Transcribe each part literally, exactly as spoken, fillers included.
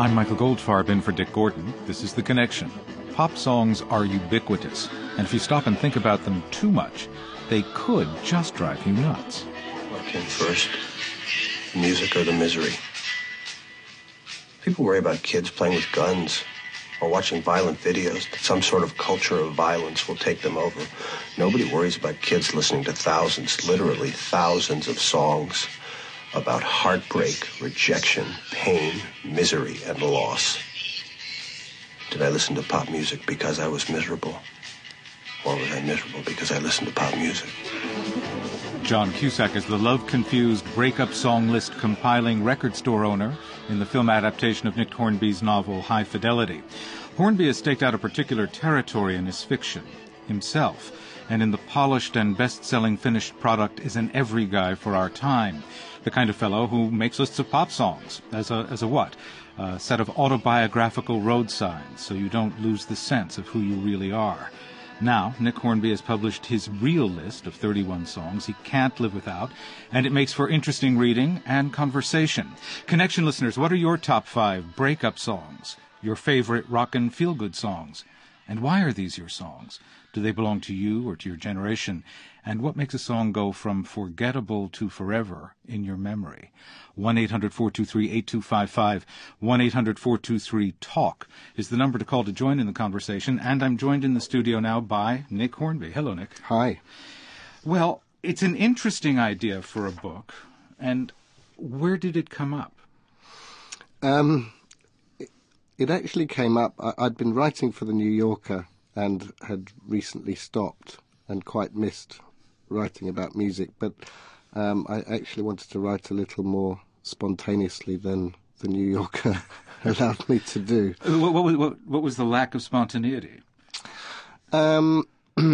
I'm Michael Goldfarb in for Dick Gordon. This is The Connection. Pop songs are ubiquitous, and if you stop and think about them too much, they could just drive you nuts. What came first, the music or the misery? People worry about kids playing with guns or watching violent videos, that some sort of culture of violence will take them over. Nobody worries about kids listening to thousands, literally thousands of songs about heartbreak, rejection, pain, misery, and loss. Did I listen to pop music because I was miserable? Or was I miserable because I listened to pop music? John Cusack is the love-confused breakup song list compiling record store owner in the film adaptation of Nick Hornby's novel High Fidelity. Hornby has staked out a particular territory in his fiction, himself, and in the polished and best-selling finished product is an every guy for our time, the kind of fellow who makes lists of pop songs, as a, as a what? A set of autobiographical road signs, so you don't lose the sense of who you really are. Now, Nick Hornby has published his real list of thirty-one songs he can't live without, and it makes for interesting reading and conversation. Connection listeners, what are your top five breakup songs, your favorite rockin' feel-good songs? And why are these your songs? Do they belong to you or to your generation? And what makes a song go from forgettable to forever in your memory? one eight hundred four two three eight two five five, one eight hundred four two three talk is the number to call to join in the conversation. And I'm joined in the studio now by Nick Hornby. Hello, Nick. Hi. Well, it's an interesting idea for a book. And where did it come up? Um, it, it actually came up. I, I'd been writing for The New Yorker and had recently stopped and quite missed writing about music, but um, I actually wanted to write a little more spontaneously than The New Yorker allowed me to do. What, what, what, what was the lack of spontaneity? Um,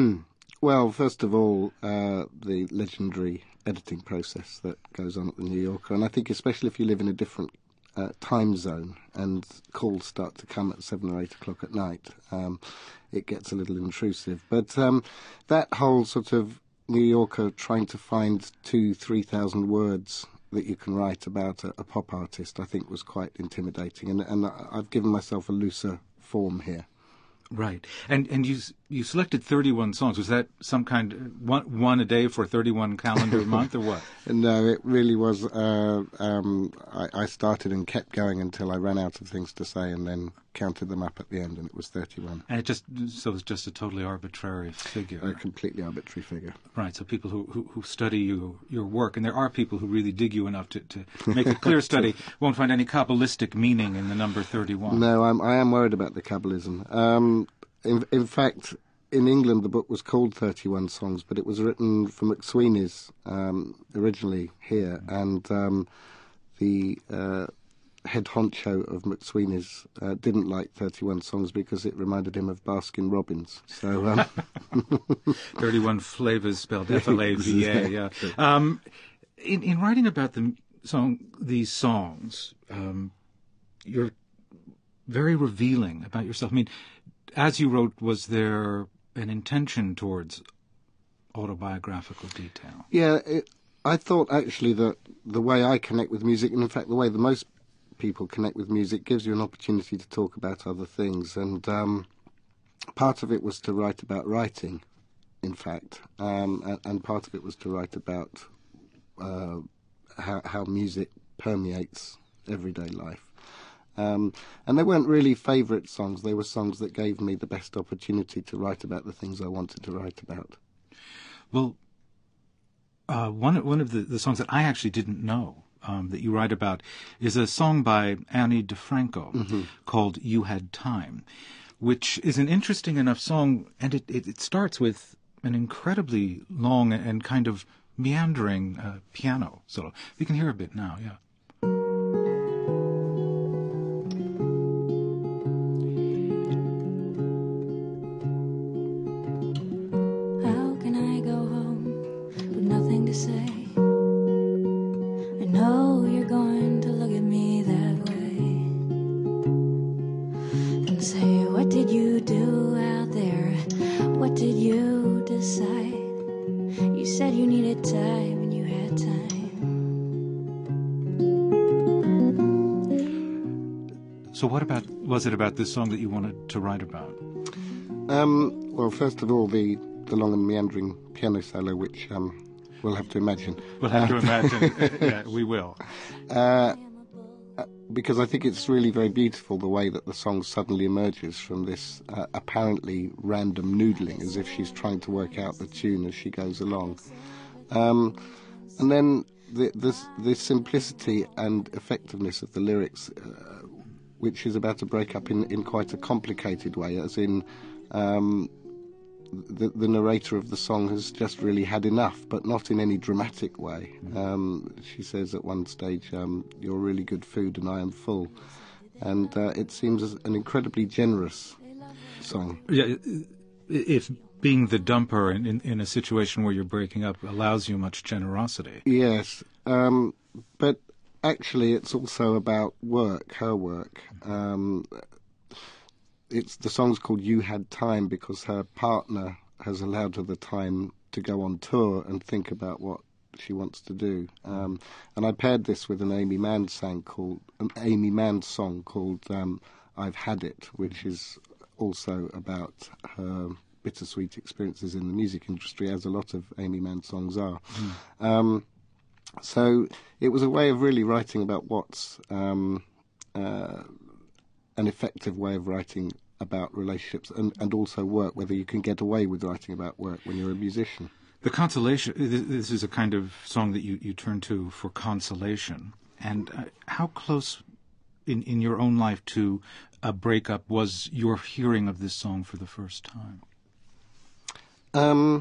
well, first of all, uh, the legendary editing process that goes on at The New Yorker, and I think especially if you live in a different uh, time zone and calls start to come at seven or eight o'clock at night, um, it gets a little intrusive. But um, that whole sort of New Yorker trying to find two, three thousand words that you can write about a, a pop artist, I think was quite intimidating. And, and I've given myself a looser form here. Right. And and you you selected thirty-one songs. Was that some kind, one, one a day for a thirty-one calendar month or what? No, it really was. Uh, um, I, I started and kept going until I ran out of things to say and then counted them up at the end, and it was thirty-one. And it just, so it's just a totally arbitrary figure. A completely arbitrary figure. Right. So people who, who, who study you, your work, and there are people who really dig you enough to, to make a clear study, won't find any Kabbalistic meaning in the number thirty-one. No, I'm, I am worried about the Kabbalism. Um, in, in fact, in England, the book was called thirty-one Songs, but it was written for McSweeney's um, originally here, and um, the uh, head honcho of McSweeney's uh, didn't like thirty-one Songs because it reminded him of Baskin Robbins. So, um, thirty-one flavors spelled F L A V A. Yeah. Um, in, in writing about the song, these songs, um, you're very revealing about yourself. I mean, as you wrote, was there an intention towards autobiographical detail? Yeah, it, I thought actually that the way I connect with music, and in fact the way that most people connect with music, gives you an opportunity to talk about other things. And um, part of it was to write about writing, in fact, um, and, and part of it was to write about uh, how, how music permeates everyday life. Um, and they weren't really favourite songs. They were songs that gave me the best opportunity to write about the things I wanted to write about. Well, uh, one, one of the, the songs that I actually didn't know um, that you write about is a song by Ani DiFranco mm-hmm. called You Had Time, which is an interesting enough song, and it, it, it starts with an incredibly long and kind of meandering uh, piano solo. We can hear a bit now, yeah. You said you needed time and you had time. So what about was it about this song that you wanted to write about? Um, well, first of all, the, the long and meandering piano solo, which um, we'll have to imagine. We'll have to imagine. Yeah, we will. Uh, because I think it's really very beautiful the way that the song suddenly emerges from this uh, apparently random noodling, as if she's trying to work out the tune as she goes along. Um, and then the, this, the simplicity and effectiveness of the lyrics, uh, which is about to break up in, in quite a complicated way, as in um, the, the narrator of the song has just really had enough, but not in any dramatic way. Um, she says at one stage, um, "You're really good food and I am full." And uh, it seems an incredibly generous song. Yeah, if being the dumper in, in, in a situation where you're breaking up allows you much generosity. Yes, um, but actually it's also about work, her work. Um, it's the song's called "You Had Time" because her partner has allowed her the time to go on tour and think about what she wants to do. Um, and I paired this with an Amy Mann song called an Amy Mann song called um, "I've Had It," which is also about her bittersweet experiences in the music industry, as a lot of Amy Mann songs are. Mm. Um, so it was a way of really writing about what's um, uh, an effective way of writing about relationships and, and also work, whether you can get away with writing about work when you're a musician. The consolation, this is a kind of song that you, you turn to for consolation. And uh, how close in, in your own life to a breakup was your hearing of this song for the first time? Um,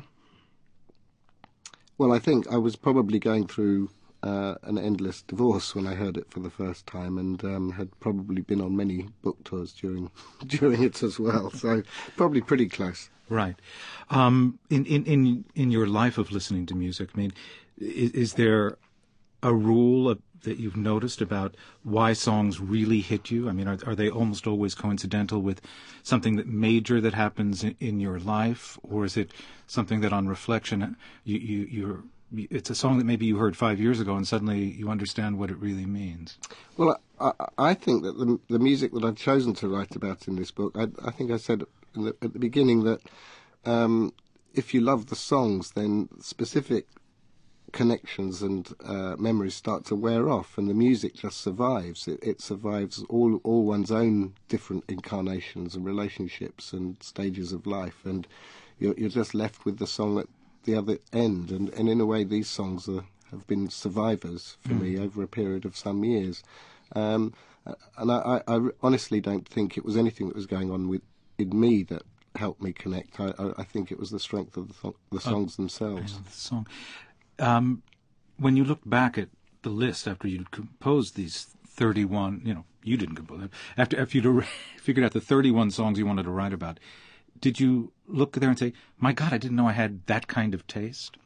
well, I think I was probably going through uh, an endless divorce when I heard it for the first time, and um, had probably been on many book tours during during it as well. So probably pretty close. Right. Um, in, in, in, in your life of listening to music, I mean, is, is there a rule of, that you've noticed about why songs really hit you? I mean, are, are they almost always coincidental with something that major that happens in, in your life? Or is it something that on reflection, you, you, you're, it's a song that maybe you heard five years ago and suddenly you understand what it really means? Well, I, I think that the, the music that I've chosen to write about in this book, I, I think I said in the, at the beginning that um, if you love the songs, then specific connections and uh, memories start to wear off, and the music just survives. It, it survives all all one's own different incarnations and relationships and stages of life, and you're, you're just left with the song at the other end. And, and in a way, these songs are, have been survivors for mm. me over a period of some years. Um, and I, I, I honestly don't think it was anything that was going on with in me that helped me connect. I, I, I think it was the strength of the, th- the songs oh, themselves. The song. Um, when you look back at the list after you'd composed these thirty-one, you know, you didn't compose them, after, after you'd figured out the thirty-one songs you wanted to write about, did you look there and say, my God, I didn't know I had that kind of taste?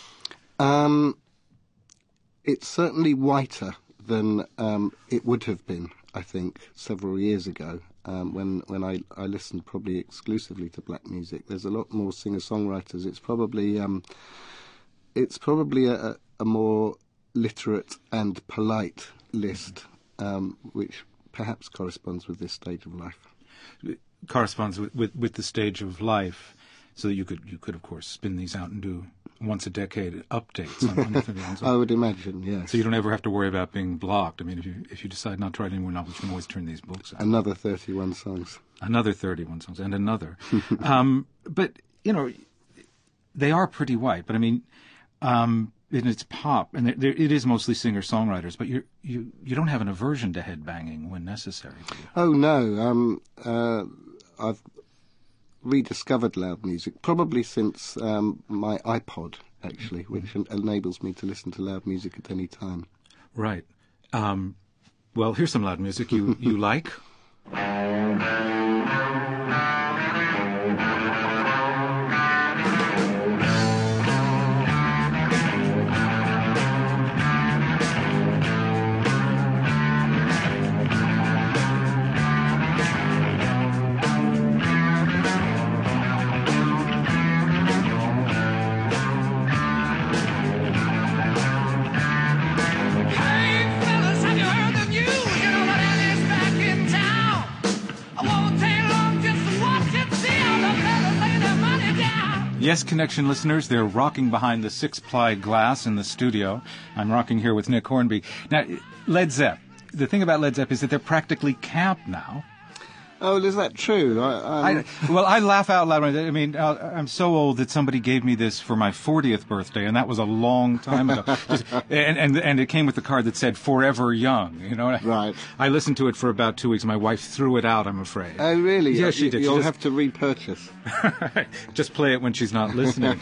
Um, it's certainly whiter than um, it would have been, I think, several years ago. Um, when when I, I listened probably exclusively to black music. There's a lot more singer-songwriters. It's probably um, it's probably a, a more literate and polite list, um, which perhaps corresponds with this stage of life. It corresponds with, with, with the stage of life, so that you could you could of course spin these out and do once a decade updates on, on the thirty-one songs. I would imagine, yes. So you don't ever have to worry about being blocked. I mean, if you if you decide not to write any more novels, you can always turn these books out. Another thirty-one songs. Another thirty-one songs, and another. um, but, you know, they are pretty white. But, I mean, um, and it's pop, and they're, they're, it is mostly singer-songwriters, but you you you don't have an aversion to headbanging when necessary, do you? Oh, no. Um, uh, I've rediscovered loud music, probably since um, my iPod, actually, which mm-hmm. en- enables me to listen to loud music at any time. Right. Um, well, here's some loud music you, you like. Hey, fellas, have you heard the news? You know what Annie's back in town. Yes, Connection listeners, they're rocking behind the six-ply glass in the studio. I'm rocking here with Nick Hornby. Now, Led Zepp, the thing about Led Zepp is that they're practically camp now. Oh, is that true? I, um... I, well, I laugh out loud. I mean, uh, I'm so old that somebody gave me this for my fortieth birthday, and that was a long time ago. Just, and, and and it came with the card that said "Forever Young." You know, right? I listened to it for about two weeks. My wife threw it out. I'm afraid. Oh, really? Yeah, she did. You'll she just, have to repurchase. Just play it when she's not listening.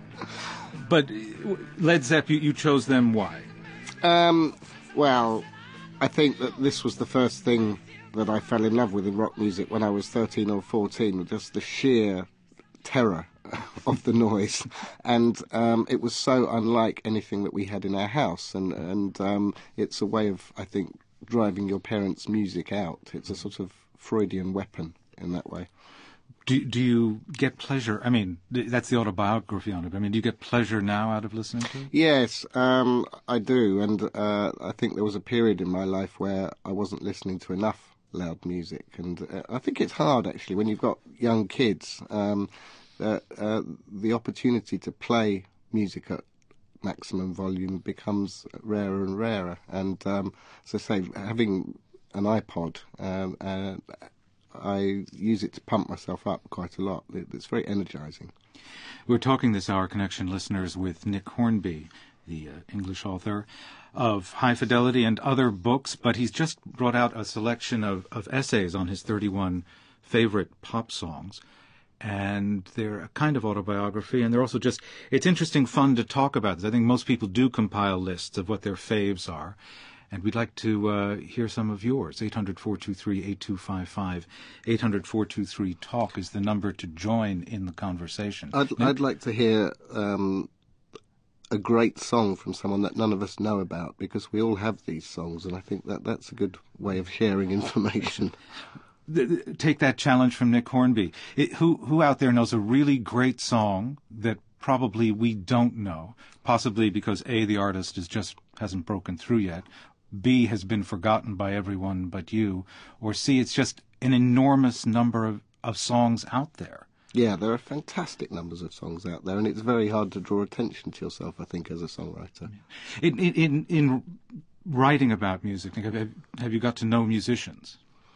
But Led Zepp, you, you chose them. Why? Um, well, I think that this was the first thing that I fell in love with in rock music when I was thirteen or fourteen, just the sheer terror of the noise. And um, it was so unlike anything that we had in our house. And, and um, it's a way of, I think, driving your parents' music out. It's a sort of Freudian weapon in that way. Do, do you get pleasure? I mean, that's the autobiography on it. I mean, do you get pleasure now out of listening to it? Yes, um, I do. And uh, I think there was a period in my life where I wasn't listening to enough loud music, and uh, I think it's hard actually when you've got young kids. Um, uh, uh, the opportunity to play music at maximum volume becomes rarer and rarer. And um, as I say, having an iPod, um, uh, I use it to pump myself up quite a lot. It's very energizing. We're talking this hour, Connection listeners, with Nick Hornby, the uh, English author of High Fidelity and other books, but he's just brought out a selection of, of essays on his thirty-one favorite pop songs, and they're a kind of autobiography, and they're also just, it's interesting, fun to talk about this. I think most people do compile lists of what their faves are, and we'd like to uh, hear some of yours. eight hundred, four two three, eight two five five, eight hundred, four two three, talk is the number to join in the conversation. I'd, I'd like to hear Um a great song from someone that none of us know about, because we all have these songs, and I think that that's a good way of sharing information. Take that challenge from Nick Hornby. It, who who out there knows a really great song that probably we don't know, possibly because A, the artist is just hasn't broken through yet, B, has been forgotten by everyone but you, or C, it's just an enormous number of, of songs out there. Yeah, there are fantastic numbers of songs out there, and it's very hard to draw attention to yourself, I think, as a songwriter. In in, in writing about music, have, have you got to know musicians?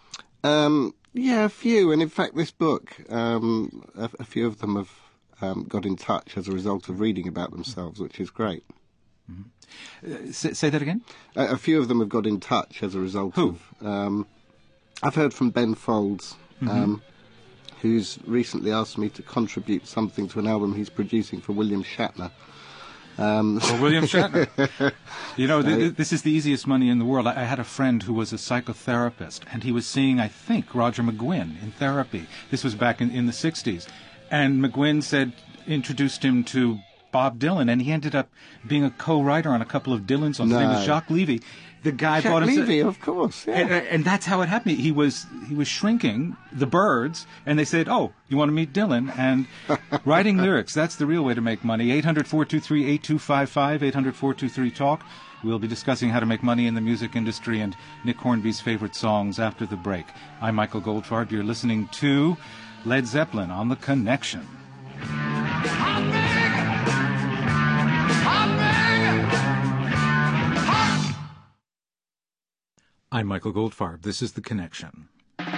Um, yeah, a few, and in fact this book, um, a, a few of them have um, got in touch as a result of reading about themselves, which is great. Mm-hmm. Uh, say, say that again? A, a few of them have got in touch as a result Who? of... Um, I've heard from Ben Folds, mm-hmm. um, who's recently asked me to contribute something to an album he's producing for William Shatner. Um, for William Shatner. You know, th- th- this is the easiest money in the world. I-, I had a friend who was a psychotherapist, and he was seeing, I think, Roger McGuinn in therapy. This was back in, in the sixties. And McGuinn said, introduced him to Bob Dylan, and he ended up being a co-writer on a couple of Dylan songs. No. His name was Jacques Levy. The guy Jacques brought him... Levy, of course, yeah. And, and that's how it happened. He was he was shrinking the Byrds, and they said, oh, you want to meet Dylan? And writing lyrics, that's the real way to make money. eight hundred, four two three, eight two five five, eight hundred, four two three, talk. We'll be discussing how to make money in the music industry and Nick Hornby's favorite songs after the break. I'm Michael Goldfarb. You're listening to Led Zeppelin on The Connection. I'm Michael Goldfarb. This is The Connection.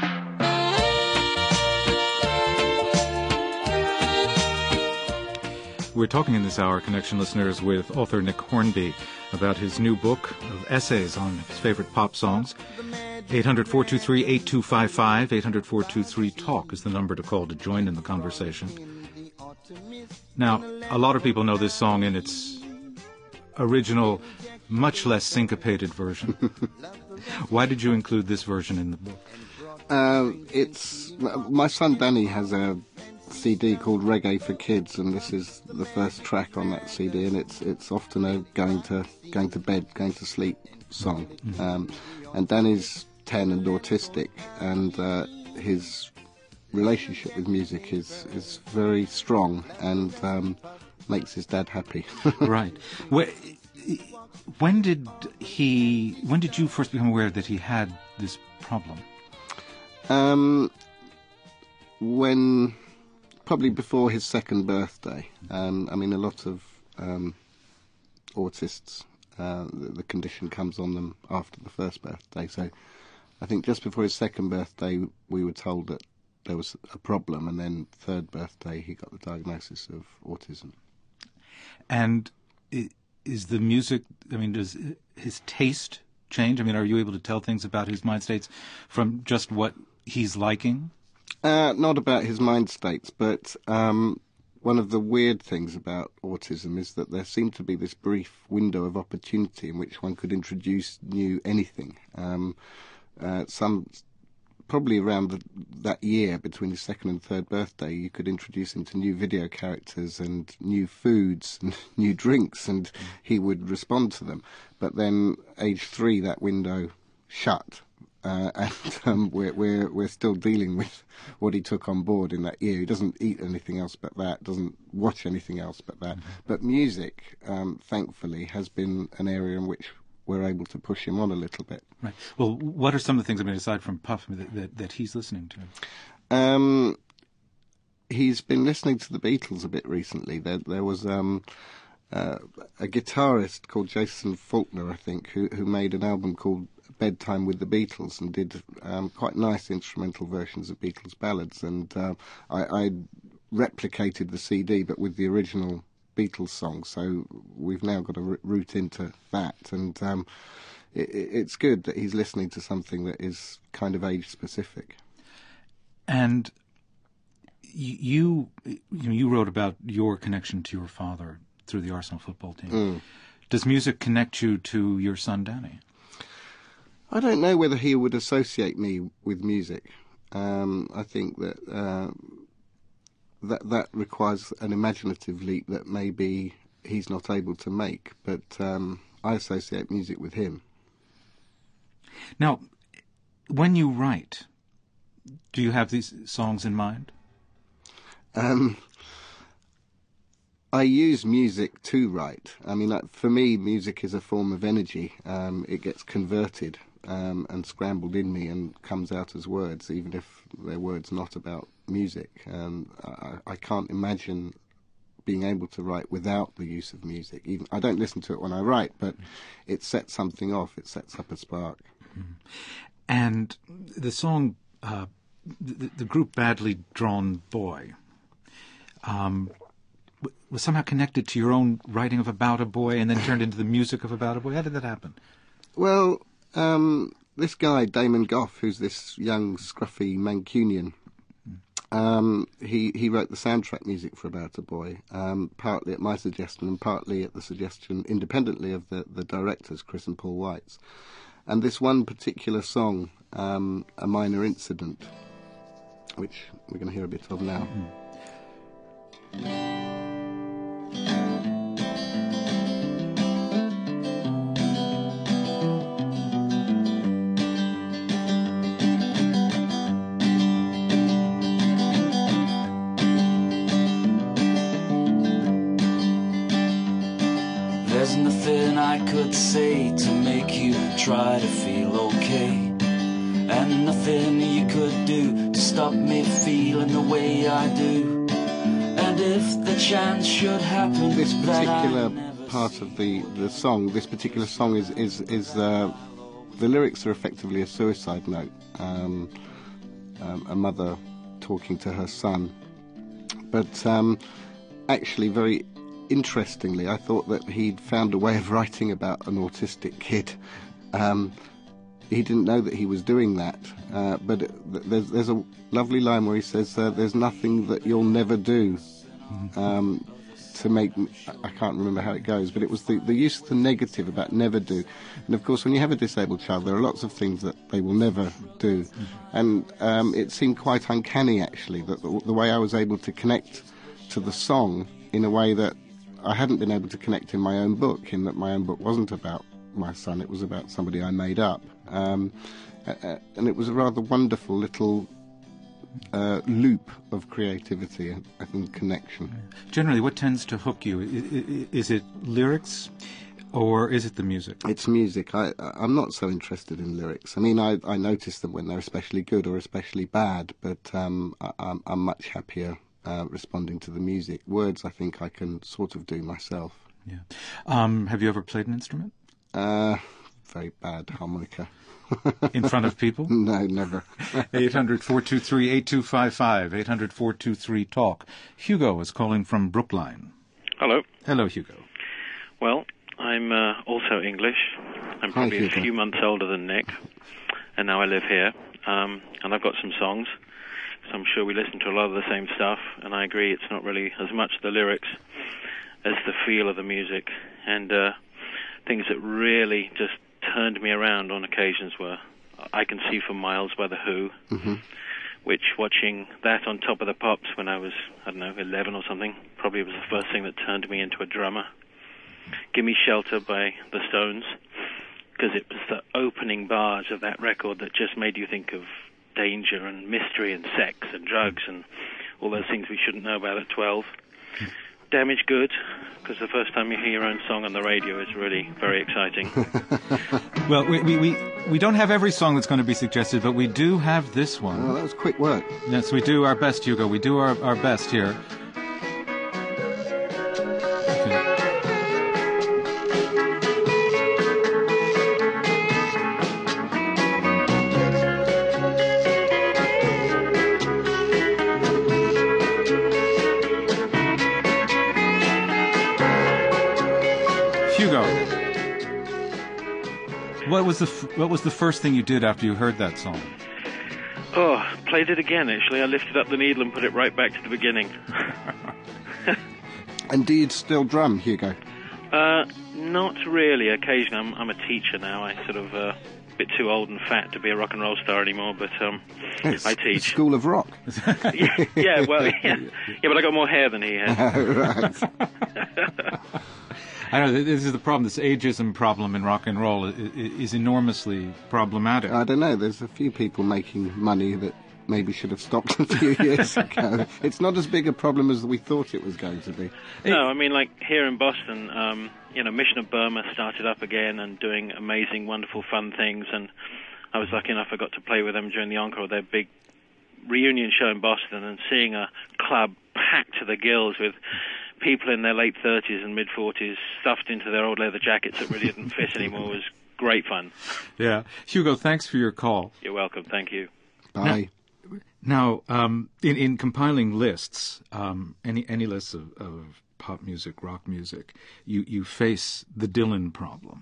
We're talking in this hour, Connection listeners, with author Nick Hornby about his new book of essays on his favorite pop songs. eight hundred, four two three, eight two five five, eight hundred, four two three, talk is the number to call to join in the conversation. Now, a lot of people know this song in its original, much less syncopated version. Why did you include this version in the book? Uh, it's my son Danny has a C D called Reggae for Kids, and this is the first track on that C D, and it's it's often a going to going to bed, going to sleep song. Mm-hmm. Um, and Danny's ten and autistic, and uh, his relationship with music is is very strong, and um, makes his dad happy. Right. Well, When did he? When did you first become aware that he had this problem? Um, when probably before his second birthday. Um, I mean, a lot of um, autists, uh, the, the condition comes on them after the first birthday. So I think just before his second birthday, we were told that there was a problem, and then third birthday, he got the diagnosis of autism. And is the music, I mean, does his taste change? I mean, are you able to tell things about his mind states from just what he's liking? Uh, not about his mind states, but um, one of the weird things about autism is that there seemed to be this brief window of opportunity in which one could introduce new anything. Um, uh, some probably around the, that year between his second and third birthday, you could introduce him to new video characters and new foods and new drinks, and he would respond to them. But then, age three, that window shut. Uh, and um, we're, we're we're still dealing with what he took on board in that year. He doesn't eat anything else but that, doesn't watch anything else but that. Mm-hmm. But music, um, thankfully, has been an area in which we're able to push him on a little bit. Right. Well, what are some of the things, I mean, aside from Puff, that, that, that he's listening to? Um, he's been listening to the Beatles a bit recently. There, there was um, uh, a guitarist called Jason Faulkner, I think, who, who made an album called Bedtime with the Beatles and did um, quite nice instrumental versions of Beatles ballads, and uh, I, I replicated the C D but with the original Beatles song, so we've now got a r- route into that, and um, it, it's good that he's listening to something that is kind of age specific. And you, you, you, know, you wrote about your connection to your father through the Arsenal football team. Mm. Does music connect you to your son Danny? I don't know whether he would associate me with music. Um, I think that uh, that that requires an imaginative leap that maybe he's not able to make. But um, I associate music with him. Now, when you write, do you have these songs in mind? Um, I use music to write. I mean, for me, music is a form of energy. Um, it gets converted Um, and scrambled in me and comes out as words, even if they're words not about music. Um, I, I can't imagine being able to write without the use of music. Even I don't listen to it when I write, but it sets something off. It sets up a spark. Mm-hmm. And the song, uh, the, the group Badly Drawn Boy, um, was somehow connected to your own writing of About a Boy and then turned into the music of About a Boy. How did that happen? Well, Um, this guy, Damon Gough, who's this young, scruffy Mancunian, um, he, he wrote the soundtrack music for About a Boy, um, partly at my suggestion and partly at the suggestion independently of the, the directors, Chris and Paul Weitz. And this one particular song, um, A Minor Incident, which we're going to hear a bit of now. Mm. There's nothing I could say to make you try to feel okay, and nothing you could do to stop me feeling the way I do. And if the chance should happen, this particular part of the, the song, this particular song is is is uh, the lyrics are effectively a suicide note. Um, um, a mother talking to her son, but um, actually very interestingly, I thought that he'd found a way of writing about an autistic kid. Um, he didn't know that he was doing that, uh, but there's, there's a lovely line where he says, uh, there's nothing that you'll never do um, to make... I can't remember how it goes, but it was the, the use of the negative about never do. And of course, when you have a disabled child, there are lots of things that they will never do. And um, it seemed quite uncanny, actually, that the, the way I was able to connect to the song in a way that I hadn't been able to connect in my own book, in that my own book wasn't about my son, it was about somebody I made up. Um, uh, and it was a rather wonderful little uh, loop of creativity and, and connection. Generally, what tends to hook you? Is it lyrics or is it the music? It's music. I, I'm not so interested in lyrics. I mean, I, I notice them when they're especially good or especially bad, but um, I, I'm, I'm much happier uh, responding to the music. Words, I think I can sort of do myself. Yeah. Um, have you ever played an instrument? Uh, very bad harmonica. In front of people? No, never. eight hundred, four two three, eight two five five, eight hundred, four two three, talk. Hugo is calling from Brookline. Hello. Hello, Hugo. Well, I'm uh, also English. I'm probably Hi, a Hugo. few months older than Nick, and now I live here. Um, and I've got some songs, so I'm sure we listen to a lot of the same stuff, and I agree it's not really as much the lyrics as the feel of the music. And uh, things that really just turned me around on occasions were I Can See for Miles by The Who, Mm-hmm. which watching that on Top of the Pops when I was, I don't know, eleven or something, probably was the first thing that turned me into a drummer. Gimme Shelter by The Stones, because it was the opening bars of that record that just made you think of danger and mystery and sex and drugs and all those things we shouldn't know about at twelve. Damaged Goods, because the first time you hear your own song on the radio is really very exciting. Well, we, we, we, we don't have every song that's going to be suggested, but we do have this one. Oh, that was quick work. Yes, we do our best, Hugo. We do our, our best here. Okay. Hugo, what was the f- what was the first thing you did after you heard that song? Oh, played it again, actually. I lifted up the needle and put it right back to the beginning. And do you still drum, Hugo? Uh, not really. Occasionally, I'm, I'm a teacher now. I sort of uh, a bit too old and fat to be a rock and roll star anymore, but um, It's I the teach. School of Rock. yeah, yeah, well, yeah. yeah, but I got more hair than he has. Right. I know this is the problem. This ageism problem in rock and roll is, is enormously problematic. I don't know. There's a few people making money that maybe should have stopped a few years ago. It's not as big a problem as we thought it was going to be. No, I mean, like here in Boston, um, you know, Mission of Burma started up again and doing amazing, wonderful, fun things. And I was lucky enough I got to play with them during the encore of their big reunion show in Boston, and seeing a club packed to the gills with people in their late thirties and mid-forties stuffed into their old leather jackets that really didn't fit anymore was great fun. Yeah. Hugo, thanks for your call. You're welcome. Thank you. Bye. Now, um, in, in compiling lists, um, any any lists of, of pop music, rock music, you, you face the Dylan problem.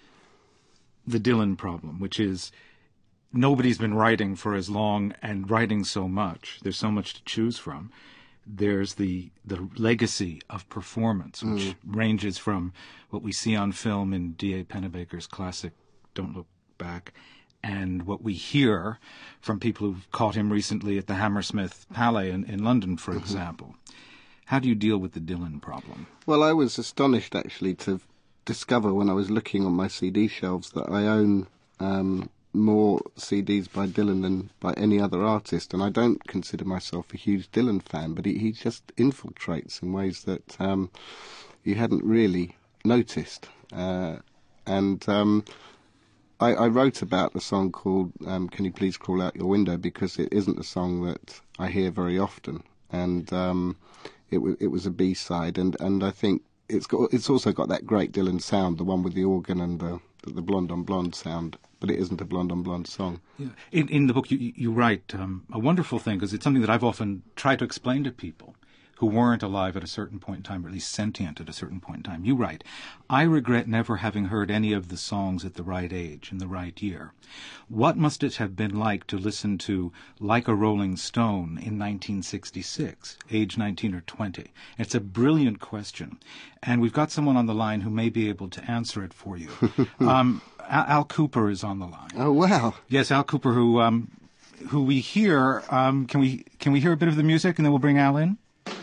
The Dylan problem, which is nobody's been writing for as long and writing so much. There's so much to choose from. There's the the legacy of performance, which mm. ranges from what we see on film in D A Pennebaker's classic Don't Look Back, and what we hear from people who've caught him recently at the Hammersmith Palais in, in London, for mm-hmm. example. How do you deal with the Dylan problem? Well, I was astonished, actually, to discover when I was looking on my C D shelves that I own um, more C Ds by Dylan than by any other artist, and I don't consider myself a huge Dylan fan, but he, he just infiltrates in ways that um, you hadn't really noticed. Uh, and um, I, I wrote about a song called um, Can You Please Crawl Out Your Window, because it isn't a song that I hear very often, and um, it, w- it was a B-side, and, and I think it's got it's also got that great Dylan sound, the one with the organ and the, the blonde on blonde sound. But it isn't a blonde on blonde song. Yeah. In, in the book, you, you write um, a wonderful thing, because it's something that I've often tried to explain to people who weren't alive at a certain point in time, or at least sentient at a certain point in time. You write, I regret never having heard any of the songs at the right age, in the right year. What must it have been like to listen to Like a Rolling Stone in nineteen sixty-six, age nineteen or twenty? It's a brilliant question, and we've got someone on the line who may be able to answer it for you. um, Al Cooper is on the line. Oh, wow. Yes, Al Cooper, who um, who we hear. Um, can we can we hear a bit of the music, and then we'll bring Al in?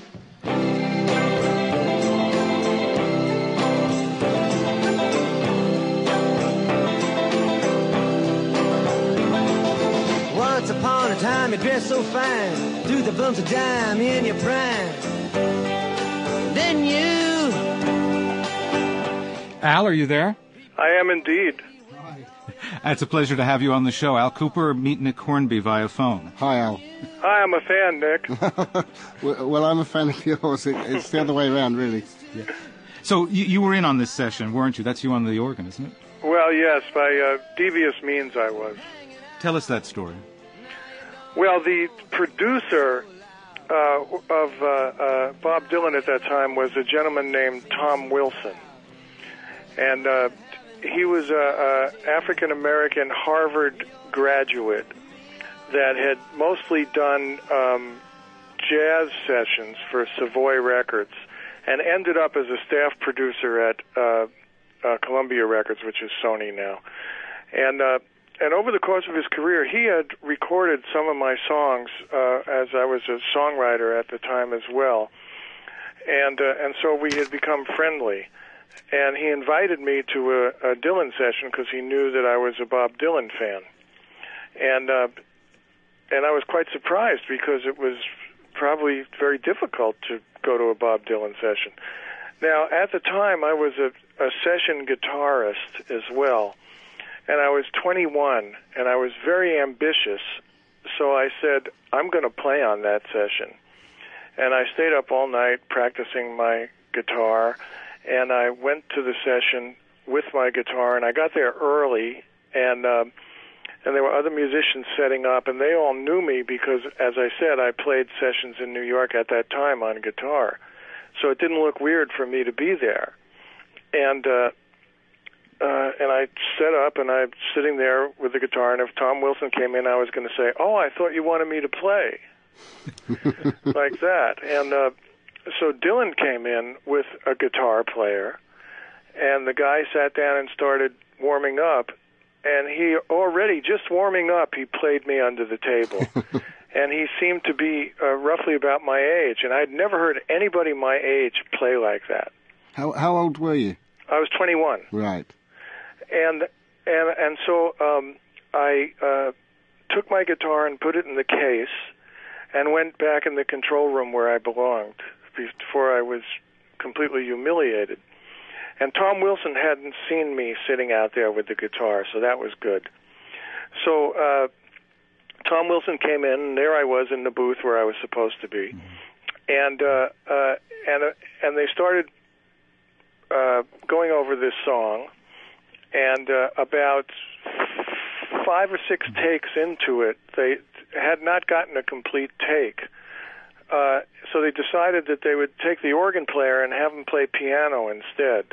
Once upon a time you dressed so fine, threw the bumps of dime in your prime. Then you... Al, are you there? I am indeed. It's a pleasure to have you on the show. Al Kooper, meet Nick Hornby via phone. Hi, Al. Hi, I'm a fan, Nick. well, well, I'm a fan of yours. It, it's the other way around, really. Yeah. So you, you were in on this session, weren't you? That's you on the organ, isn't it? Well, yes, by uh, devious means I was. Tell us that story. Well, the producer uh, of uh, uh, Bob Dylan at that time was a gentleman named Tom Wilson. And uh, he was a, a African-American Harvard graduate that had mostly done um, jazz sessions for Savoy Records and ended up as a staff producer at uh, uh, Columbia Records, which is Sony now. And uh, and over the course of his career, he had recorded some of my songs uh, as I was a songwriter at the time as well. And uh, and so we had become friendly. And he invited me to a, a Dylan session because he knew that I was a Bob Dylan fan. And uh, and I was quite surprised because it was probably very difficult to go to a Bob Dylan session. Now, at the time, I was a, a session guitarist as well. And I was twenty-one, and I was very ambitious. So I said, I'm going to play on that session. And I stayed up all night practicing my guitar. And I went to the session with my guitar, and I got there early, and uh, and there were other musicians setting up, and they all knew me because, as I said, I played sessions in New York at that time on guitar. So it didn't look weird for me to be there. And uh, uh, and I set up, and I'm sitting there with the guitar, and if Tom Wilson came in, I was going to say, oh, I thought you wanted me to play, like that. And uh, so Dylan came in with a guitar player, and the guy sat down and started warming up, and he already, just warming up, he played me under the table. And he seemed to be uh, roughly about my age, and I'd never heard anybody my age play like that. How how old were you? I was twenty-one. Right. And and and so um, I uh, took my guitar and put it in the case and went back in the control room where I belonged before I was completely humiliated. And Tom Wilson hadn't seen me sitting out there with the guitar, so that was good. So uh, Tom Wilson came in, and there I was in the booth where I was supposed to be. And uh, uh, and uh, and they started uh, going over this song, and uh, about five or six takes into it, they had not gotten a complete take. Uh, so they decided that they would take the organ player and have him play piano instead.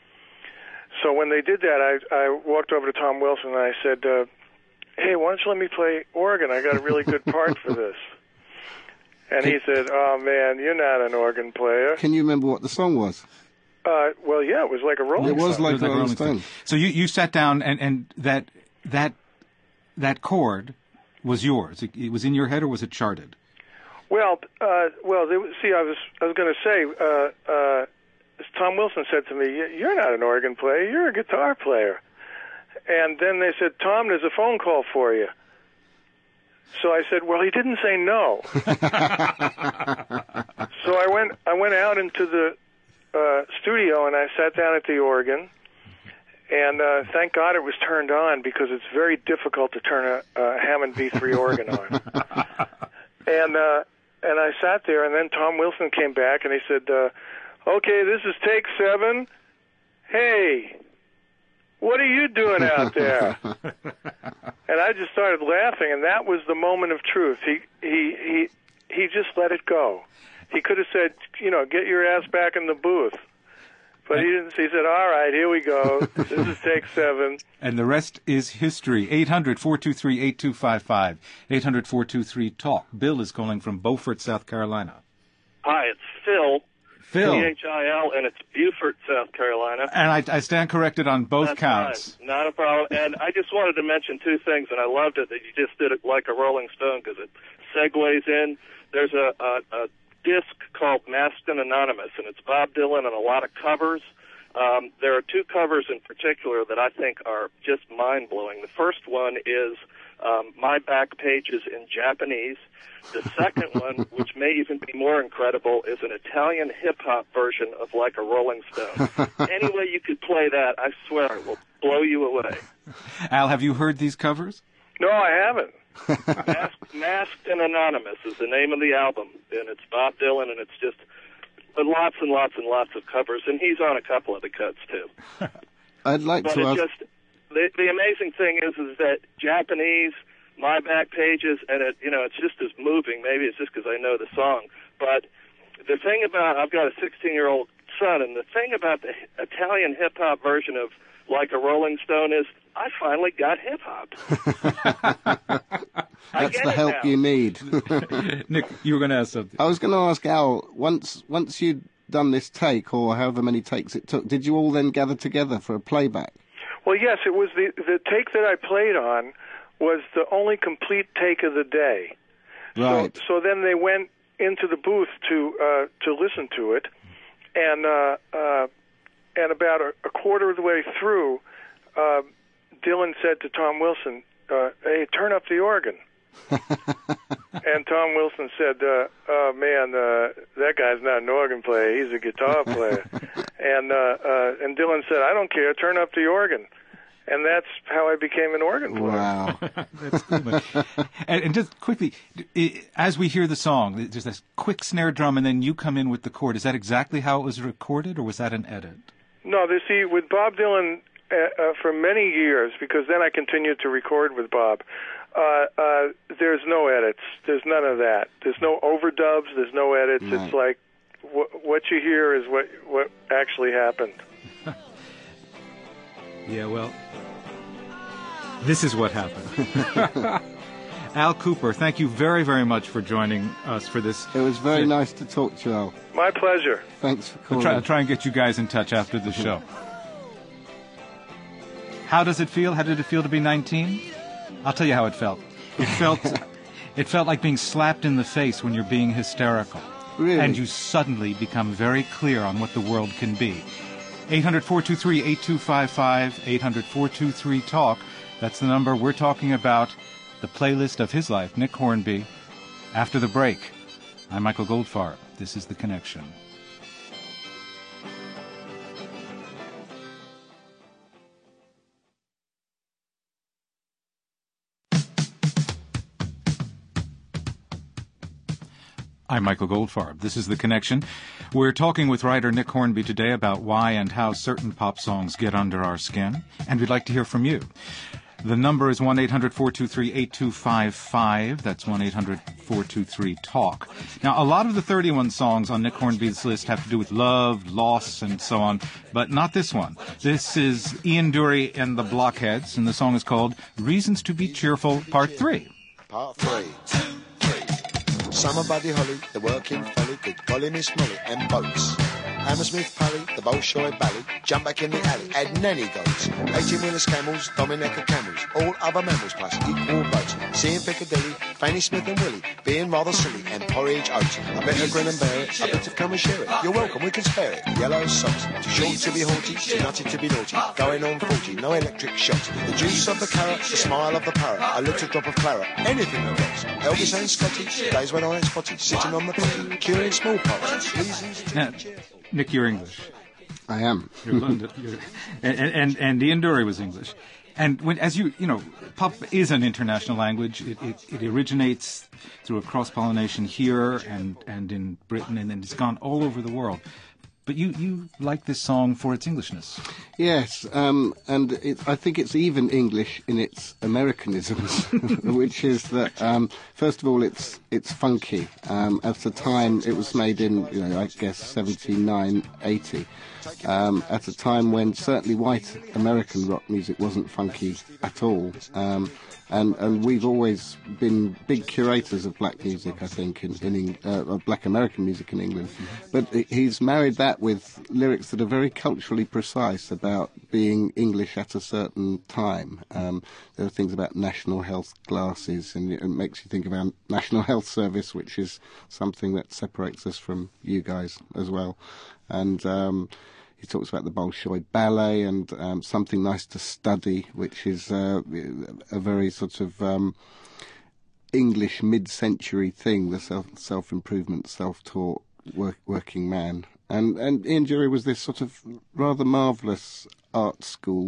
So when they did that, I, I walked over to Tom Wilson and I said, uh, hey, why don't you let me play organ? I got a really good part for this. And he said, oh, man, you're not an organ player. Can you remember what the song was? Uh, well, yeah, it was like a Rolling Stone. It was like, It was like a Rolling Stone. So you, you sat down, and, and that that that chord was yours. It, it was in your head, or was it charted? Well, uh, well, they, see, I was I was going to say, uh, uh, Tom Wilson said to me, you're not an organ player, you're a guitar player. And then they said, Tom, there's a phone call for you. So I said, well, he didn't say no. So I went I went out into the uh, studio, and I sat down at the organ, and uh, thank God it was turned on, because it's very difficult to turn a, a Hammond B three organ on. And uh, and I sat there, and then Tom Wilson came back, and he said, uh, okay, this is take seven. Hey, what are you doing out there? And I just started laughing, and that was the moment of truth. He he he he just let it go. He could have said, you know, get your ass back in the booth. But he didn't. He said, all right, here we go. This is take seven. And the rest is history. eight hundred, four two three, eight two five five. eight hundred, four two three, talk. Bill is calling from Beaufort, South Carolina. Hi, it's Phil. Phil. P H I L, and it's Beaufort, South Carolina. And I, I stand corrected on both That's counts. Fine. Not a problem. And I just wanted to mention two things, and I loved it that you just did it like a Rolling Stone, because it segues in. There's a, a, a disc called Masked and Anonymous, and it's Bob Dylan and a lot of covers. Um, there are two covers in particular that I think are just mind-blowing. The first one is um, My Back Pages in Japanese. The second one, which may even be more incredible, is an Italian hip-hop version of Like a Rolling Stone. Any way you could play that, I swear it will blow you away. Al, have you heard these covers? No, I haven't. Masked, Masked and Anonymous is the name of the album, and it's Bob Dylan, and it's just lots and lots and lots of covers, and he's on a couple of the cuts too. I'd like but to it ask... just the, the amazing thing is is that Japanese, my back pages, and it you know it's just as moving. Maybe it's just because I know the song, but the thing about I've got a sixteen-year-old son, and the thing about the Italian hip hop version of Like a Rolling Stone is I finally got hip hop. That's the help now. you need. Nick, you were going to ask something. I was going to ask Al, once once you'd done this take, or however many takes it took, did you all then gather together for a playback? Well, yes, it was the the take that I played on was the only complete take of the day. Right. So, so then they went into the booth to uh, to listen to it, and uh, uh, and about a, a quarter of the way through, uh, Dylan said to Tom Wilson, uh, "Hey, turn up the organ." And Tom Wilson said, uh, "Oh man, uh, that guy's not an organ player; he's a guitar player." and uh, uh, and Dylan said, "I don't care; turn up the organ." And that's how I became an organ player. Wow. That's cool. and, and just quickly, it, as we hear the song, there's this quick snare drum, and then you come in with the chord. Is that exactly how it was recorded, or was that an edit? No, this, see, with Bob Dylan uh, uh, for many years, because then I continued to record with Bob, uh, uh, there's no edits. There's none of that. There's no overdubs. There's no edits. Right. It's like wh- what you hear is what, what actually happened. Yeah, well, this is what happened. Al Kooper, thank you very, very much for joining us for this. It was very nice to talk to you, Al. My pleasure. Thanks for I'll calling. try, I'll try and get you guys in touch after the show. How does it feel? How did it feel to be nineteen? I'll tell you how it felt. It felt, it felt like being slapped in the face when you're being hysterical. Really? And you suddenly become very clear on what the world can be. eight hundred, four two three, eight two five five, eight hundred, four two three, TALK. That's the number. We're talking about the playlist of his life, Nick Hornby. After the break, I'm Michael Goldfarb. This is The Connection. I'm Michael Goldfarb. This is The Connection. We're talking with writer Nick Hornby today about why and how certain pop songs get under our skin, and we'd like to hear from you. The number is one eight hundred, four two three, eight two five five. That's one eight hundred, four two three, TALK. Now, a lot of the thirty-one songs on Nick Hornby's list have to do with love, loss, and so on, but not this one. This is Ian Dury and the Blockheads, and the song is called Reasons to Be Cheerful, Part three. Part three. Summer Buddy Holly, the working folly, good golly Miss Molly, and boats. Hammersmith Pally, the Bolshoi Bally, jump back in the alley, add nanny goats. eighteen-wheelers, camels, Dominica camels, all other mammals plus equal votes. Seeing Piccadilly, Fanny Smith and Willie, being rather silly, and porridge oats. I better grin and bear it, a bit of come and share it. You're welcome, we can spare it. Yellow socks, too short to be haughty, too nutty to be naughty. Going on forty, no electric shocks. The juice of the carrot, the smile of the parrot, a little drop of claret, anything that rocks. Elvis and Scotty, days when I ain't spotty, sitting on the potty, curing smallpox. Reasons to Now, be cheerful. Nick, you're English. I am. You're London. You're, and, and, and Ian Dury was English. And when, as you, you know, pop is an international language. It, it, it originates through a cross-pollination here and, and in Britain, and then it's gone all over the world. But you, you like this song for its Englishness. Yes, um, and it, I think it's even English in its Americanisms, which is that, um, first of all, it's it's funky. Um, at the time, it was made in, you know, I guess, seventy-nine, eighty, um, at a time when certainly white American rock music wasn't funky at all. Um, and, and we've always been big curators of black music, I think, in, in uh, of black American music in England. But he's married that with lyrics that are very culturally precise about being English at a certain time. Um, there are things about national health glasses, and it makes you think about National Health Service, which is something that separates us from you guys as well. And um, he talks about the Bolshoi Ballet and um, Something Nice to Study, which is uh, a very sort of um, English mid-century thing, the self, self-improvement, self-taught work, working man. And, and Ian Dury was this sort of rather marvellous art school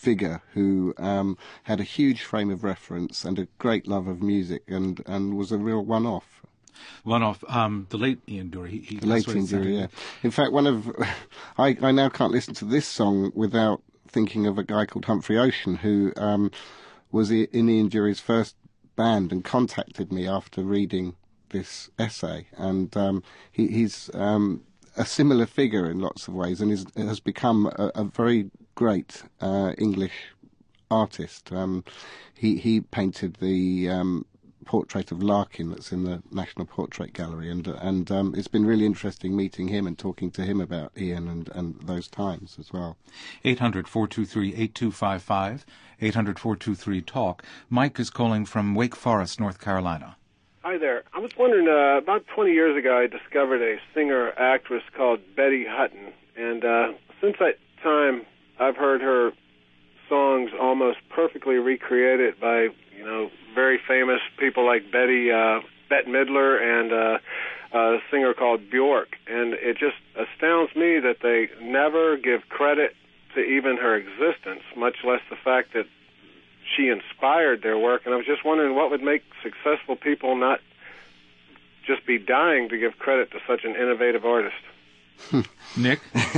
figure who um, had a huge frame of reference and a great love of music, and, and was a real one-off. One-off. Um, the late Ian Dury. He, he the late Ian Dury, yeah. In fact, one of I, I now can't listen to this song without thinking of a guy called Humphrey Ocean, who um, was in Ian Dury's first band and contacted me after reading this essay, and um, he, he's um, a similar figure in lots of ways, and is, has become a, a very great uh, English artist. Um, he he painted the um, portrait of Larkin that's in the National Portrait Gallery, and and um, it's been really interesting meeting him and talking to him about Ian and, and those times as well. eight hundred, four two three, eight two five five, eight hundred, four two three, talk. Mike is calling from Wake Forest, North Carolina. Hi there. I was wondering, uh, about twenty years ago I discovered a singer-actress called Betty Hutton, and uh, since that time I've heard her songs almost perfectly recreated by, you know, very famous people like Betty, uh, Bette Midler, and uh, a singer called Bjork. And it just astounds me that they never give credit to even her existence, much less the fact that she inspired their work. And I was just wondering what would make successful people not just be dying to give credit to such an innovative artist. Nick?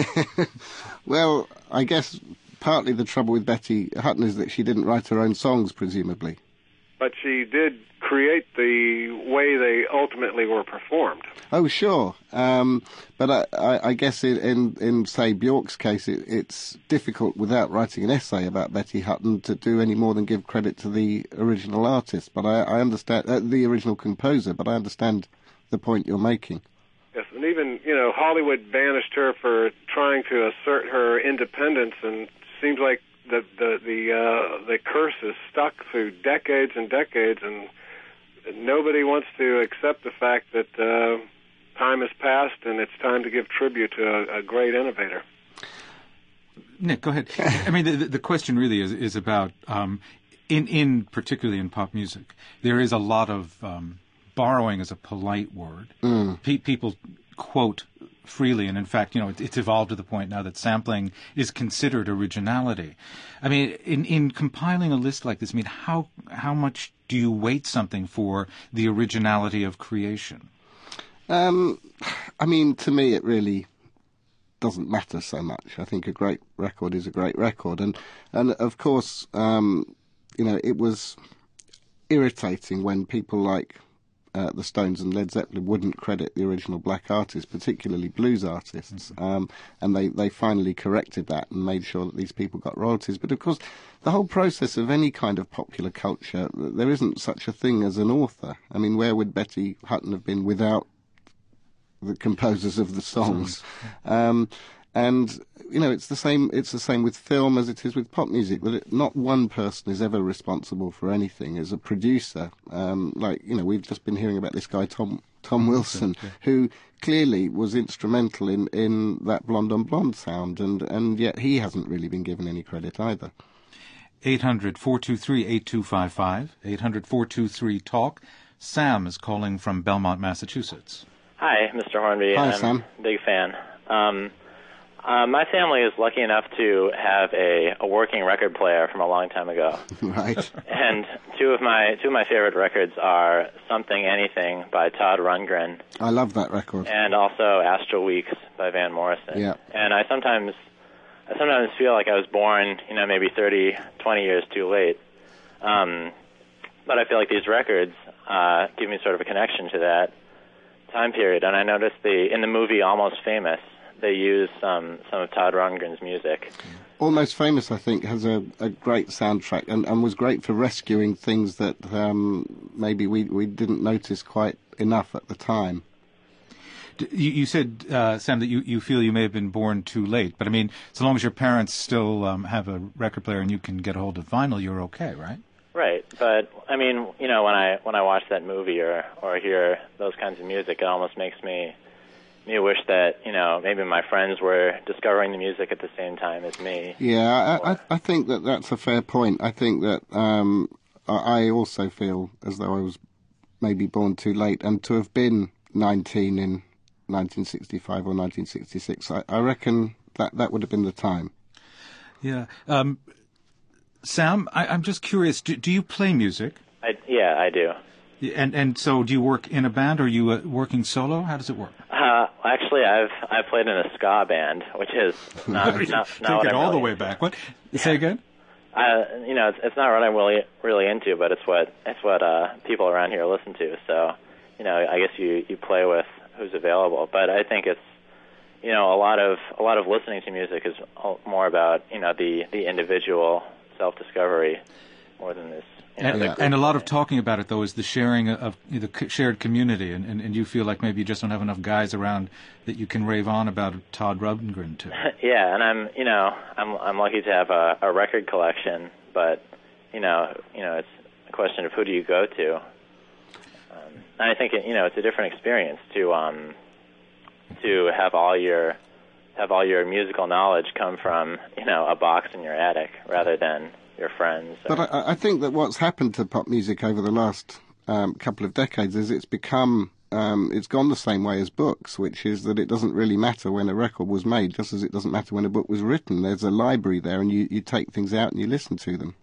Well, I guess partly the trouble with Betty Hutton is that she didn't write her own songs, presumably. But she did create the way they ultimately were performed. Oh, sure. Um, but I, I, I guess in, in, in, say, Bjork's case, it, it's difficult without writing an essay about Betty Hutton to do any more than give credit to the original artist. But I, I understand, uh, the original composer, but I understand the point you're making. Yes, and even, you know, Hollywood banished her for trying to assert her independence, and seems like the the the, uh, the curse is stuck through decades and decades, and nobody wants to accept the fact that uh, time has passed and it's time to give tribute to a, a great innovator. Nick, go ahead. I mean, the, the question really is is about um, in in particularly in pop music, there is a lot of um, borrowing is a polite word. Mm. Pe- people quote freely, and in fact, you know, it, it's evolved to the point now that sampling is considered originality. I mean, in, in compiling a list like this, I mean, how how much do you weight something for the originality of creation? Um, I mean, to me, it really doesn't matter so much. I think a great record is a great record, and and of course, um, you know, it was irritating when people like Uh, the Stones and Led Zeppelin wouldn't credit the original black artists, particularly blues artists, Mm-hmm. um, and they, they finally corrected that and made sure that these people got royalties. But of course, the whole process of any kind of popular culture, there isn't such a thing as an author. I mean, where would Betty Hutton have been without the composers of the songs? Um, and you know, it's the same. It's the same with film as it is with pop music. That it, not one person is ever responsible for anything. As a producer, um, like you know, we've just been hearing about this guy Tom Tom Wilson, who clearly was instrumental in, in that Blonde on Blonde sound, and, and yet he hasn't really been given any credit either. eight hundred, four two three, eight two five five, eight hundred, four two three, talk. Sam is calling from Belmont, Massachusetts. Hi, Mister Hornby. Hi, I'm Sam. a big fan. Um, uh, my family is lucky enough to have a, a working record player from a long time ago. Right. And two of my two of my favorite records are Something Anything by Todd Rundgren. I love that record. And also Astral Weeks by Van Morrison. Yeah. And I sometimes I sometimes feel like I was born, you know, maybe thirty, twenty years too late. Um, but I feel like these records uh, give me sort of a connection to that time period. And I noticed the in the movie Almost Famous, they use some some of Todd Rundgren's music. Almost Famous, I think, has a, a great soundtrack and, and was great for rescuing things that um, maybe we, we didn't notice quite enough at the time. You, you said, uh, Sam, that you, you feel you may have been born too late. But, I mean, so long as your parents still um, have a record player and you can get a hold of vinyl, you're okay, right? Right. But, I mean, you know, when I when I watch that movie or, or hear those kinds of music, it almost makes me... me wish that, you know, maybe my friends were discovering the music at the same time as me. Yeah, I, I, I think that that's a fair point. I think that um, I also feel as though I was maybe born too late, and to have been nineteen in nineteen sixty-five or nineteen sixty-six, I, I reckon that that would have been the time. Yeah. Um, Sam, I, I'm just curious. Do, do you play music? I, yeah, I do. And and so, do you work in a band, or are you uh, working solo? How does it work? Uh, actually, I've I played in a ska band, which is not not, not Take what it I'm all really the way back. What? Say again? Uh, you know, it's, it's not what I'm really really into, but it's what it's what uh, people around here listen to. So, you know, I guess you, you play with who's available. But I think it's, you know, a lot of a lot of listening to music is more about, you know, the the individual self-discovery more than this. You know, And, the and a lot of talking about it, though, is the sharing of the shared community, and, and, and you feel like maybe you just don't have enough guys around that you can rave on about Todd Rundgren to. Yeah, and I'm, you know, I'm I'm lucky to have a, a record collection, but you know, you know, it's a question of who do you go to. Um, and I think it, you know, it's a different experience to um to have all your have all your musical knowledge come from, you know, a box in your attic rather than your friends. But I, I think that what's happened to pop music over the last um, couple of decades is it's become, um, it's gone the same way as books, which is that it doesn't really matter when a record was made, just as it doesn't matter when a book was written. There's a library there, and you, you take things out and you listen to them.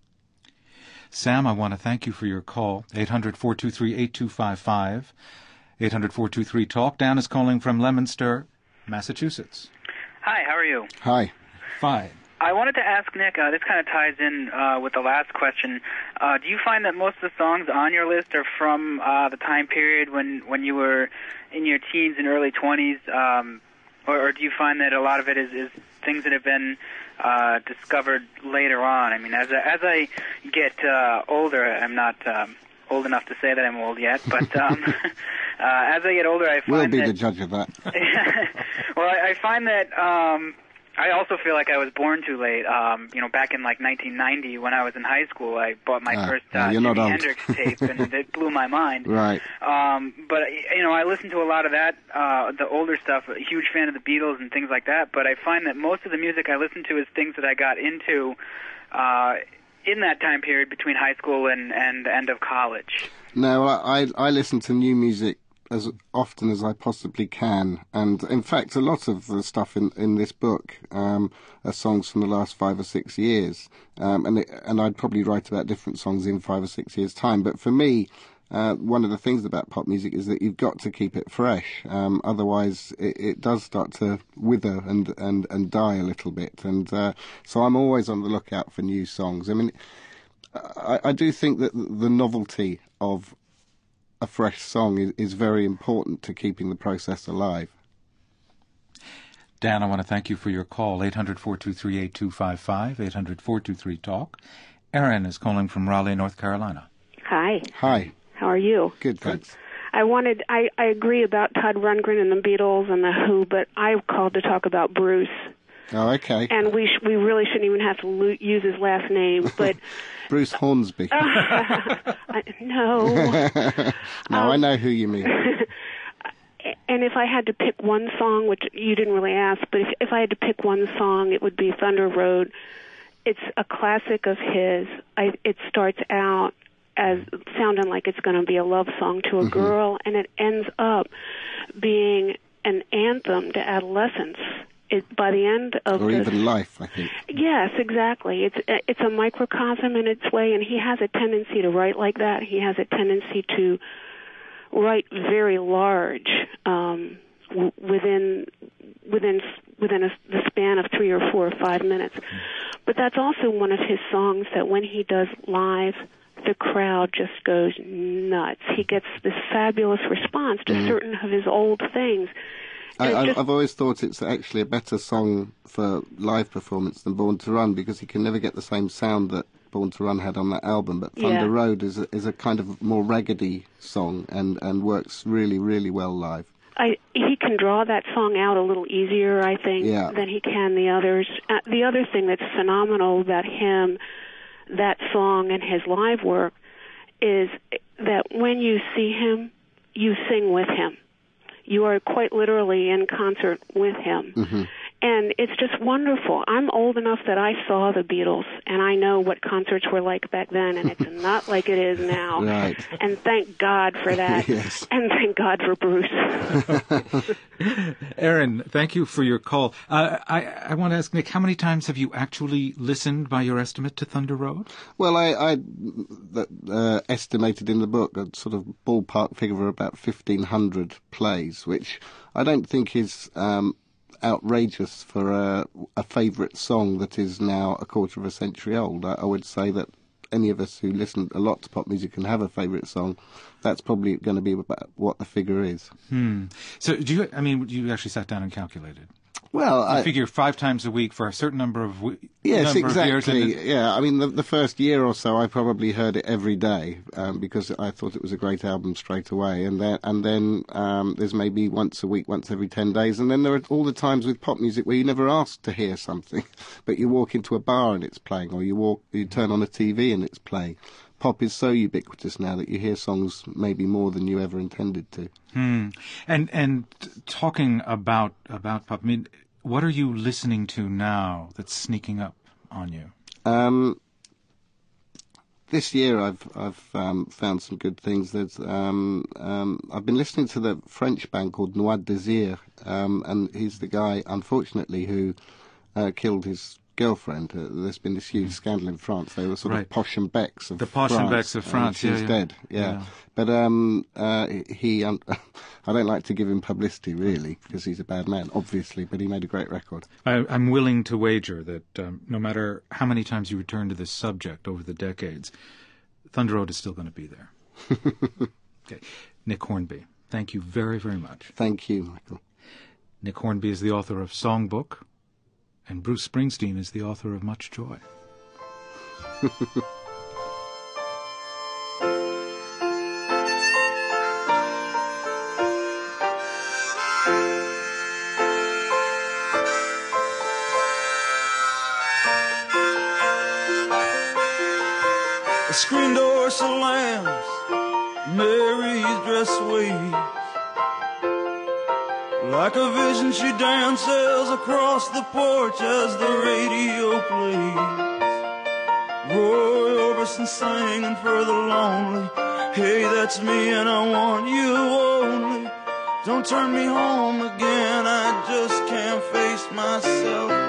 Sam, I want to thank you for your call. eight hundred, four two three, eight two five five. eight hundred, four two three, talk. Dan is calling from Leominster, Massachusetts. Hi, how are you? Hi. Fine. I wanted to ask Nick, uh, this kind of ties in uh, with the last question. Uh, do you find that most of the songs on your list are from uh, the time period when, when you were in your teens and early twenties, um, or, or do you find that a lot of it is, is things that have been uh, discovered later on? I mean, as, I, as I get uh, older, I'm not um, old enough to say that I'm old yet, but um, uh, as I get older, I find We'll be that, the judge of that. well, I, I find that... Um, I also feel like I was born too late. Um, you know, back in like nineteen ninety, when I was in high school, I bought my ah, first no, uh, you're not Jimi old. Hendrix tape, and it blew my mind. Right. Um, but you know, I listened to a lot of that, uh, the older stuff. A huge fan of the Beatles and things like that. But I find that most of the music I listen to is things that I got into uh, in that time period between high school and and the end of college. No, I, I, I listen to new music as often as I possibly can, and in fact a lot of the stuff in, in this book um, are songs from the last five or six years, um, and it, and I'd probably write about different songs in five or six years' time. But for me, uh, one of the things about pop music is that you've got to keep it fresh, um, otherwise it, it does start to wither and, and, and die a little bit, and uh, so I'm always on the lookout for new songs. I mean, I, I do think that the novelty of a fresh song is, is very important to keeping the process alive. Dan, I want to thank you for your call. eight hundred, four two three, eight two five five, eight hundred, four two three, talk. Erin is calling from Raleigh, North Carolina. Hi. Hi. How are you? Good, thanks. I wanted, I, I agree about Todd Rundgren and the Beatles and the Who, but I called to talk about Bruce. Oh, okay. And we sh- we really shouldn't even have to lo- use his last name, but... Bruce Hornsby. I, no. no, um, I know who you mean. And if I had to pick one song, which you didn't really ask, but if, if I had to pick one song, it would be Thunder Road. It's a classic of his. I, it starts out as sounding like it's going to be a love song to a mm-hmm. girl, and it ends up being an anthem to adolescence. It, by the end of or this, even life, I think. Yes, exactly. It's it's a microcosm in its way, and he has a tendency to write like that. He has a tendency to write very large um, w- within within within a, the span of three or four or five minutes. But that's also one of his songs that when he does live, the crowd just goes nuts. He gets this fabulous response to mm. certain of his old things. I, just, I've always thought it's actually a better song for live performance than Born to Run, because he can never get the same sound that Born to Run had on that album. But Thunder yeah. Road is a, is a kind of more raggedy song and, and works really, really well live. I, he can draw that song out a little easier, I think, yeah. than he can the others. Uh, the other thing that's phenomenal about him, that song and his live work, is that when you see him, you sing with him. You are quite literally in concert with him. Mm-hmm. And it's just wonderful. I'm old enough that I saw the Beatles, and I know what concerts were like back then, and it's not like it is now. Right. And thank God for that. Yes. And thank God for Bruce. Aaron, thank you for your call. Uh, I, I want to ask Nick, how many times have you actually listened, by your estimate, to Thunder Road? Well, I, I uh, estimated in the book a sort of ballpark figure of about fifteen hundred plays, which I don't think is um, outrageous for a, a favourite song that is now a quarter of a century old. I, I would say that any of us who listen a lot to pop music and have a favourite song, that's probably going to be about what the figure is. Hmm. So, do you? I mean, you actually sat down and calculated? Well, you I figure five times a week for a certain number of weeks. Yes, exactly. Of years and yeah, I mean, the, the first year or so, I probably heard it every day um, because I thought it was a great album straight away. And then, and then um, there's maybe once a week, once every ten days. And then there are all the times with pop music where you never ask to hear something, but you walk into a bar and it's playing, or you walk, you turn on a T V and it's playing. Pop is so ubiquitous now that you hear songs maybe more than you ever intended to. Hmm. And and talking about about pop, I mean, what are you listening to now that's sneaking up on you? Um, this year I've I've um, found some good things. There's um, um, I've been listening to the French band called Noix Désir, um, and he's the guy, unfortunately, who uh, killed his girlfriend. Uh, there's been this huge scandal in France. They were sort right. of Posh and Becks of the Posh France. and Becks of France. Uh, she's yeah, yeah. dead. Yeah. yeah. But um, uh, he, um, I don't like to give him publicity, really, because he's a bad man, obviously, but he made a great record. I, I'm willing to wager that um, no matter how many times you return to this subject over the decades, Thunder Road is still going to be there. Okay. Nick Hornby, thank you very, very much. Thank you, Michael. Nick Hornby is the author of Songbook, and Bruce Springsteen is the author of Much Joy. The screen door slams, Mary's dress waves. Like a vision she dances across the porch as the radio plays. Roy Orbison singing for the lonely. Hey, that's me and I want you only. Don't turn me home again, I just can't face myself